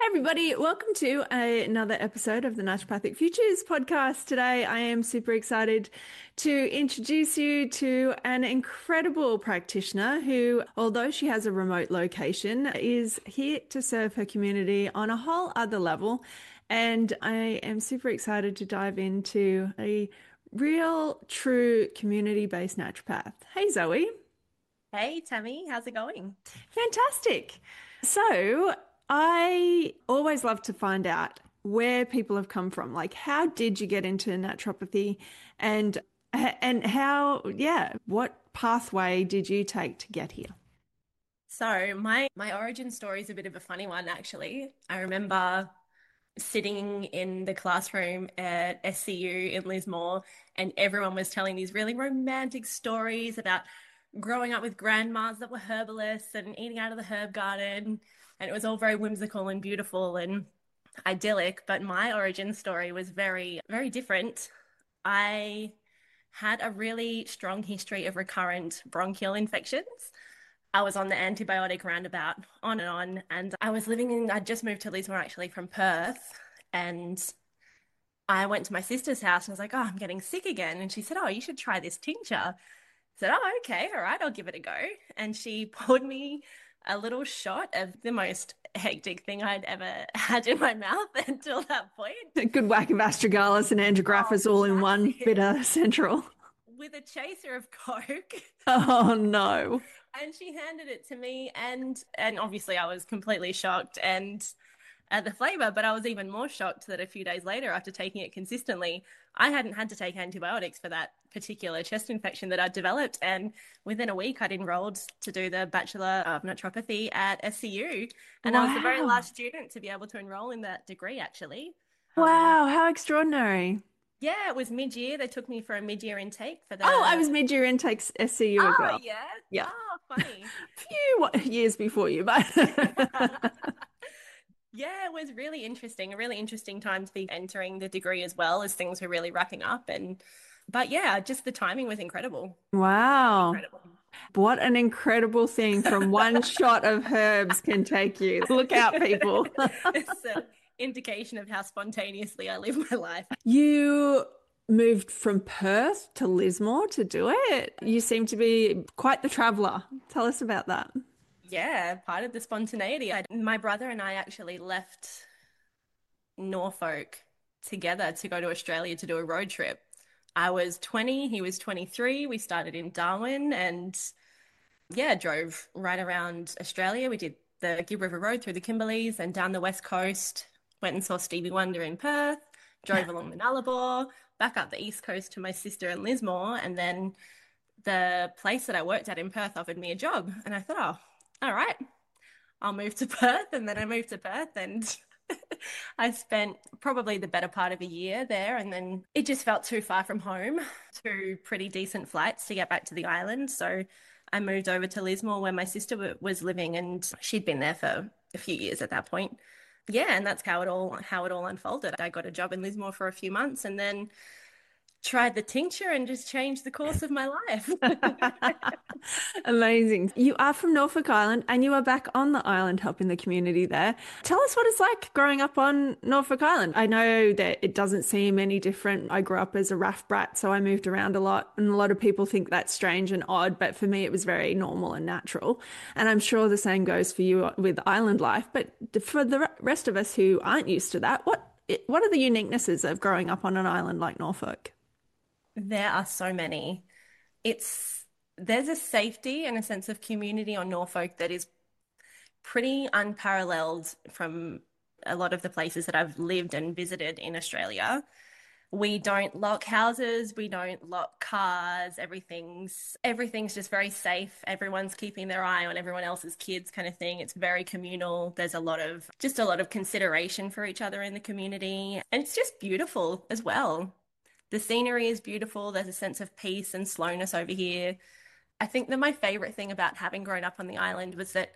Everybody, welcome to another episode of the Naturopathic Futures podcast. Today, I am super excited to introduce you to an incredible practitioner who, although she has a remote location, is here to serve her community on a whole other level. And I am super excited to dive into a real, true community-based naturopath. Hey, Zoe. Hey Tammy, how's it going? Fantastic. So, I always love to find out where people have come from. Like, how did you get into naturopathy and how, yeah, what pathway did you take to get here? So my origin story is a bit of a funny one, actually. I remember sitting in the classroom at SCU in Lismore, and everyone was telling these really romantic stories about growing up with grandmas that were herbalists and eating out of the herb garden. And it was all very whimsical and beautiful and idyllic. But my origin story was very, very different. I had a really strong history of recurrent bronchial infections. I was on the antibiotic roundabout on and on. And I'd just moved to Lismore actually from Perth. And I went to my sister's house and I was like, oh, I'm getting sick again. And she said, oh, you should try this tincture. I said, oh, okay, all right, I'll give it a go. And she poured me a little shot of the most hectic thing I'd ever had in my mouth until that point. A good whack of astragalus and Oh, antigraphis all in that's one it. bitter central. With a chaser of Coke. Oh no. And she handed it to me, and obviously I was completely shocked and at the flavor, but I was even more shocked that a few days later, after taking it consistently, I hadn't had to take antibiotics for that particular chest infection that I'd developed. And within a week, I'd enrolled to do the Bachelor of Naturopathy at SCU. And I was the very Wow. last student to be able to enroll in that degree, actually. Um, Wow, how extraordinary. yeah, it was mid-year. They took me for a mid-year intake for Oh, I the. was mid-year intake SCU as Oh, well. yeah. Yeah. Oh, funny. Few years before you, but Yeah, it was really interesting, a really interesting time to be entering the degree as well as things were really wrapping up. But yeah, just the timing was incredible. wow. Incredible. What an incredible thing from one shot of herbs can take you. Look out, people. It's an indication of how spontaneously I live my life. You moved from Perth to Lismore to do it. You seem to be quite the traveler. Tell us about that. Yeah, part of the spontaneity. My brother and I actually left Norfolk together to go to Australia to do a road trip. I was 20, he was 23. We started in Darwin and yeah, drove right around Australia. We did the Gibb River Road through the Kimberleys and down the west coast. Went and saw Stevie Wonder in Perth. Drove along the Nullarbor, back up the east coast to my sister in Lismore, and then the place that I worked at in Perth offered me a job, and I thought, oh, all right, I'll move to Perth. And then I moved to Perth, and I spent probably the better part of a year there, and then it just felt too far from home, two pretty decent flights to get back to the island. So I moved over to Lismore where my sister was living, and she'd been there for a few years at that point. Yeah, and that's how it all unfolded. I got a job in Lismore for a few months, and then tried the tincture and just changed the course of my life. Amazing. You are from Norfolk Island and you are back on the island helping the community there. Tell us what it's like growing up on Norfolk Island. I know that it doesn't seem any different. I grew up as a RAF brat, so I moved around a lot, and a lot of people think that's strange and odd, but for me it was very normal and natural. And I'm sure the same goes for you with island life, but for the rest of us who aren't used to that, what are the uniquenesses of growing up on an island like Norfolk? There are so many. There's a safety and a sense of community on Norfolk that is pretty unparalleled from a lot of the places that I've lived and visited in Australia. We don't lock houses, we don't lock cars, everything's just very safe. Everyone's keeping their eye on everyone else's kids kind of thing. It's very communal. There's a lot of consideration for each other in the community. And it's just beautiful as well. The scenery is beautiful. There's a sense of peace and slowness over here. I think that my favorite thing about having grown up on the island was that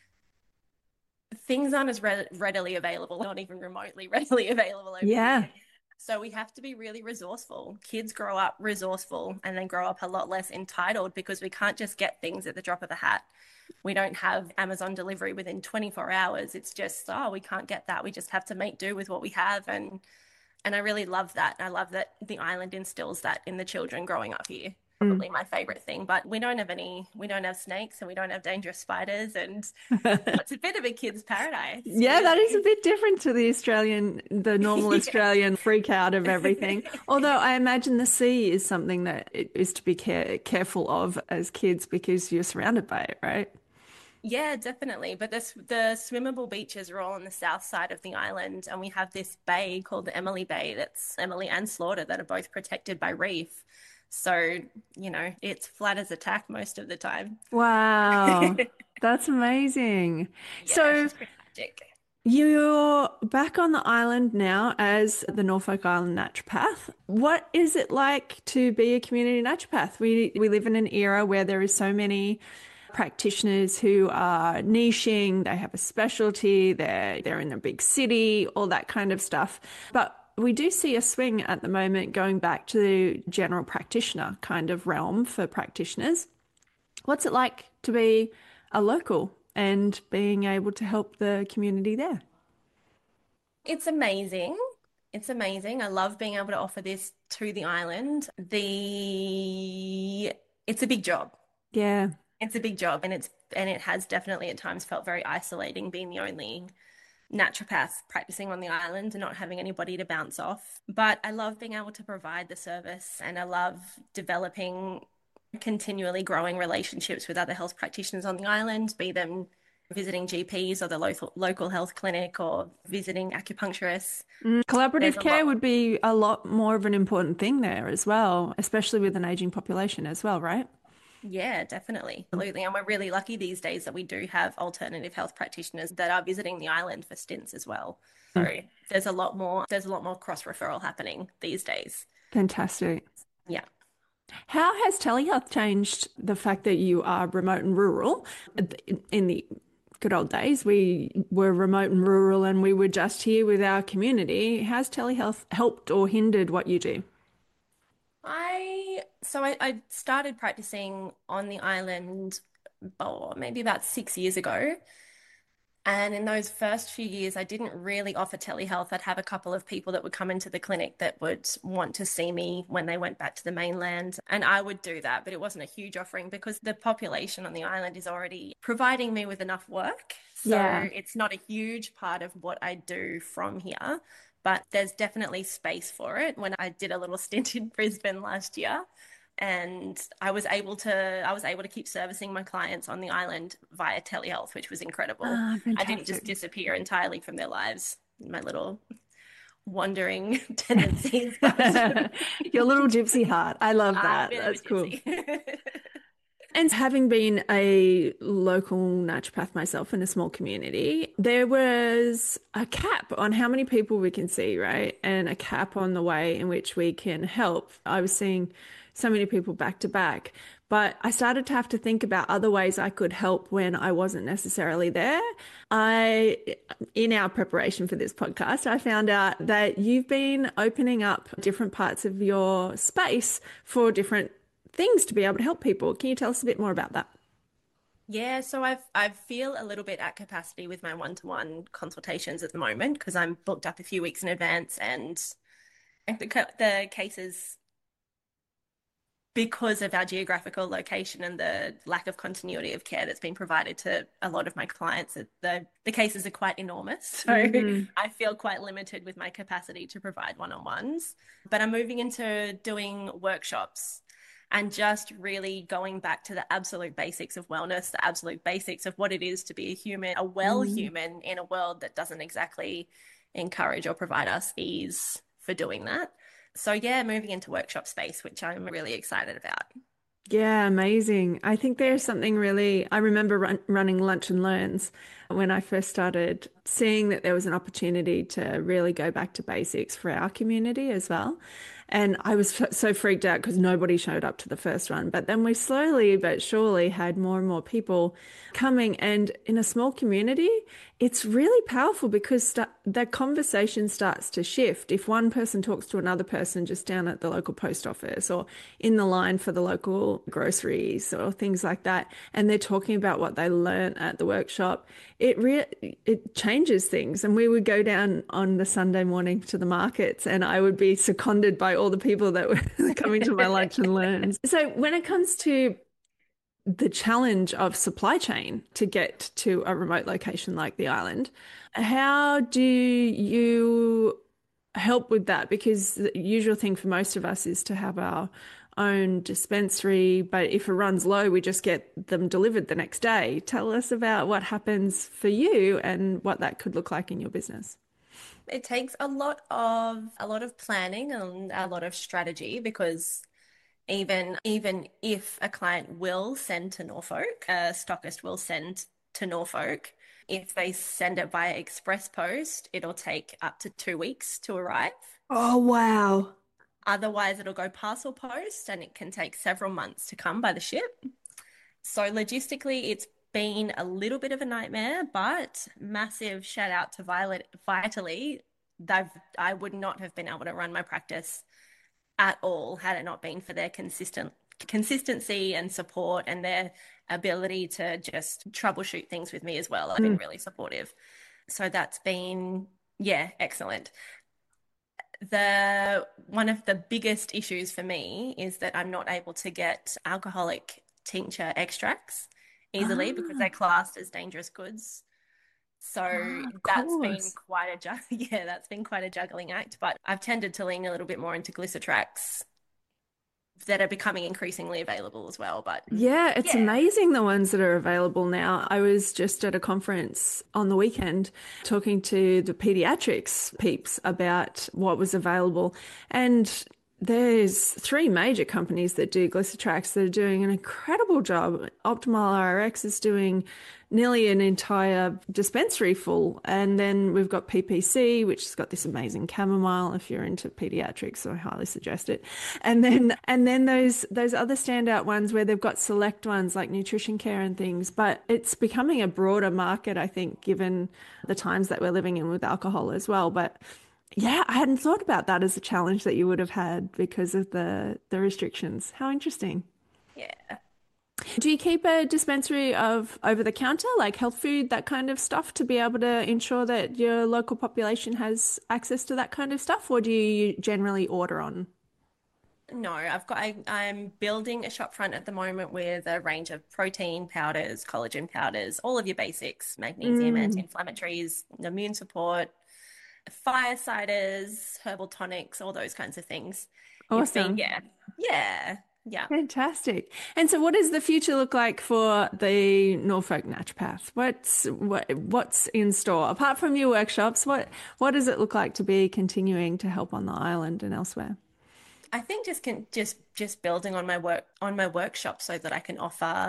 things aren't as readily available, not even remotely readily available over Yeah. here. So we have to be really resourceful. Kids grow up resourceful and then grow up a lot less entitled because we can't just get things at the drop of a hat. We don't have Amazon delivery within 24 hours. It's just, oh, we can't get that. We just have to make do with what we have. And I really love that. I love that the island instills that in the children growing up here. Mm. Probably my favorite thing. But we don't have snakes and we don't have dangerous spiders. And it's a bit of a kid's paradise, Yeah, that is a really. bit different to the normal Yeah. Australian freak out of everything. Although I imagine the sea is something that it is to be careful of as kids because you're surrounded by it, right? Yeah, definitely. But the swimmable beaches are all on the south side of the island, and we have this bay called the Emily Bay that's Emily and Slaughter that are both protected by reef. So, it's flat as a tack most of the time. Wow, that's amazing. Yeah, So she's pretty magic. you're back on the island now as the Norfolk Island naturopath. What is it like to be a community naturopath? We live in an era where there is so many practitioners who are niching, they have a specialty, they're in a big city, all that kind of stuff. But we do see a swing at the moment going back to the general practitioner kind of realm for practitioners. What's it like to be a local and being able to help the community there? It's amazing. It's amazing. I love being able to offer this to the island. It's a big job. Yeah. It's a big job, and it has definitely at times felt very isolating being the only naturopath practicing on the island and not having anybody to bounce off. But I love being able to provide the service, and I love developing, continually growing relationships with other health practitioners on the island, be them visiting GPs or the local health clinic or visiting acupuncturists. There's Collaborative a care lot. would be a lot more of an important thing there as well, especially with an aging population as well, right? Yeah, definitely. Absolutely. And we're really lucky these days that we do have alternative health practitioners that are visiting the island for stints as well. So Mm. there's a lot more cross referral happening these days. Fantastic. Yeah. How has telehealth changed the fact that you are remote and rural? In the good old days, we were remote and rural and we were just here with our community. Has telehealth helped or hindered what you do? I started practicing on the island, maybe about 6 years ago. And in those first few years, I didn't really offer telehealth. I'd have a couple of people that would come into the clinic that would want to see me when they went back to the mainland. And I would do that, but it wasn't a huge offering because the population on the island is already providing me with enough work. So Yeah. it's not a huge part of what I do from here, but there's definitely space for it. When I did a little stint in Brisbane last year, and I was able to keep servicing my clients on the island via telehealth, which was incredible. Ah, I didn't fantastic. just disappear entirely from their lives, my little wandering tendencies, but Your little gypsy heart. I love I'm a that. bit of a That's cool. gypsy. And having been a local naturopath myself in a small community, there was a cap on how many people we can see, right? And a cap on the way in which we can help. I was seeing so many people back to back, but I started to have to think about other ways I could help when I wasn't necessarily there. I, in our preparation for this podcast, I found out that you've been opening up different parts of your space for different things to be able to help people. Can you tell us a bit more about that? Yeah, so I feel a little bit at capacity with my one-to-one consultations at the moment because I'm booked up a few weeks in advance, and the cases, because of our geographical location and the lack of continuity of care that's been provided to a lot of my clients, the cases are quite enormous. So Hmm. I feel quite limited with my capacity to provide one-on-ones. But I'm moving into doing workshops and just really going back to the absolute basics of wellness, the absolute basics of what it is to be a human, a well Mm. human in a world that doesn't exactly encourage or provide us ease for doing that. So yeah, moving into workshop space, which I'm really excited about. Yeah, amazing. I think there's something really, I remember running lunch and learns when I first started seeing that there was an opportunity to really go back to basics for our community as well. And I was so freaked out because nobody showed up to the first one. But then we slowly but surely had more and more people coming. And in a small community, it's really powerful because that conversation starts to shift. If one person talks to another person just down at the local post office or in the line for the local groceries or things like that, and they're talking about what they learned at the workshop, it changes things. And we would go down on the Sunday morning to the markets, and I would be seconded by all the people that were coming to my lunch and learns. So when it comes to the challenge of supply chain to get to a remote location like the island, how do you help with that? Because the usual thing for most of us is to have our own dispensary, but if it runs low, we just get them delivered the next day. Tell us about what happens for you and what that could look like in your business. It takes a lot of planning and a lot of strategy because even if a client will send to Norfolk, a stockist will send to Norfolk, if they send it via express post, it'll take up to 2 weeks to arrive. Oh, wow. Otherwise, it'll go parcel post and it can take several months to come by the ship. So logistically, it's been a little bit of a nightmare, but massive shout out to Violet Vitally. I would not have been able to run my practice at all had it not been for their consistency and support and their ability to just troubleshoot things with me as well. I've been really supportive. So that's been, yeah, excellent. The one of the biggest issues for me is that I'm not able to get alcoholic tincture extracts easily because Ah, they're classed as dangerous goods. So of that's been course. quite a yeah, that's been quite a juggling act. But I've tended to lean a little bit more into Glycetrax that are becoming increasingly available as well. But Yeah, it's yeah, amazing the ones that are available now. I was just at a conference on the weekend talking to the pediatrics peeps about what was available. And there's three major companies that do Glycetrax that are doing an incredible job. Optimal RX is doing nearly an entire dispensary full. And then we've got PPC, which has got this amazing chamomile. If you're into pediatrics, I highly suggest it. And then those other standout ones where they've got select ones like nutrition care and things. But it's becoming a broader market, I think, given the times that we're living in with alcohol as well. But yeah, I hadn't thought about that as a challenge that you would have had because of the restrictions. How interesting. yeah. Do you keep a dispensary of over the counter, like health food, that kind of stuff, to be able to ensure that your local population has access to that kind of stuff, or do you generally order on? No, I'm building a shop front at the moment with a range of protein powders, collagen powders, all of your basics, magnesium, Mm, anti-inflammatories, immune support, fire ciders, herbal tonics, all those kinds of things. It's been, awesome. yeah, yeah, yeah. Fantastic. And so what does the future look like for the Norfolk Naturopath? What's in store? Apart from your workshops, what does it look like to be continuing to help on the island and elsewhere? I think just building on my workshop so that I can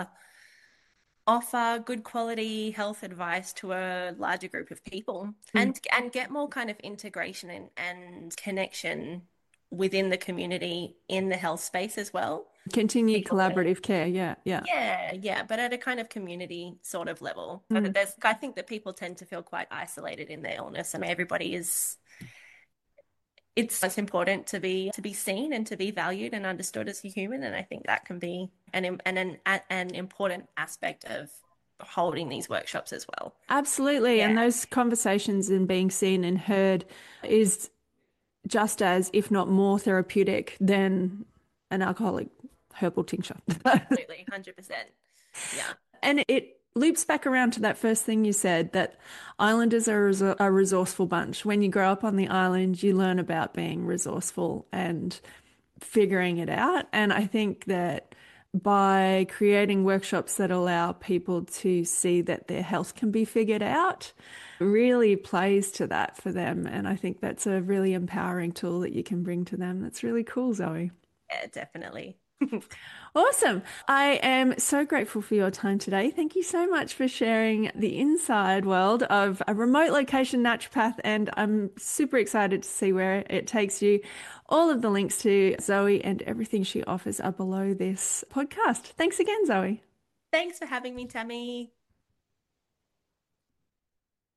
offer good quality health advice to a larger group of people and get more kind of integration and connection within the community in the health space as well. Continued People that collaborative care. Yeah, yeah. yeah, but at a kind of community sort of level. So that I think that people tend to feel quite isolated in their illness and everybody is it's important to be seen and to be valued and understood as a human, and I think that can be an important aspect of holding these workshops as well. Absolutely. And Yeah, those conversations and being seen and heard is just as, if not more therapeutic than an alcoholic herbal tincture. absolutely, 100%. Yeah, And it loops back around to that first thing you said that islanders are a resourceful bunch. When you grow up on the island, you learn about being resourceful and figuring it out. And I think that by creating workshops that allow people to see that their health can be figured out, really plays to that for them. And I think that's a really empowering tool that you can bring to them. That's really cool, Zoe. yeah, definitely. Awesome. I am so grateful for your time today. Thank you so much for sharing the inside world of a remote location naturopath, and I'm super excited to see where it takes you. All of the links to Zoe and everything she offers are below this podcast. Thanks again, Zoe. Thanks for having me, Tammy.